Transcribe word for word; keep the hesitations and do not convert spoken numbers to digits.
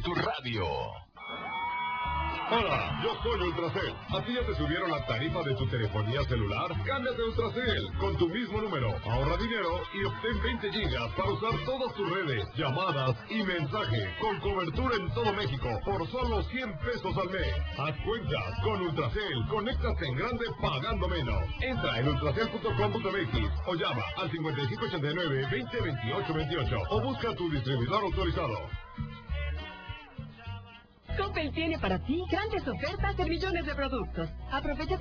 en tu radio. Hola, yo soy Ultracel. ¿A ti ya te subieron la tarifa de tu telefonía celular? Cámbiate a Ultracel con tu mismo número. Ahorra dinero y obtén veinte gigas para usar todas tus redes, llamadas y mensajes con cobertura en todo México por solo cien pesos al mes. Haz cuentas con Ultracel. Conéctate en grande pagando menos. Entra en ultracel punto com punto m x o llama al cincuenta y cinco ochenta y nueve, veinte veintiocho veintiocho o busca a tu distribuidor autorizado. Coppel tiene para ti grandes ofertas de millones de productos. Aprovecha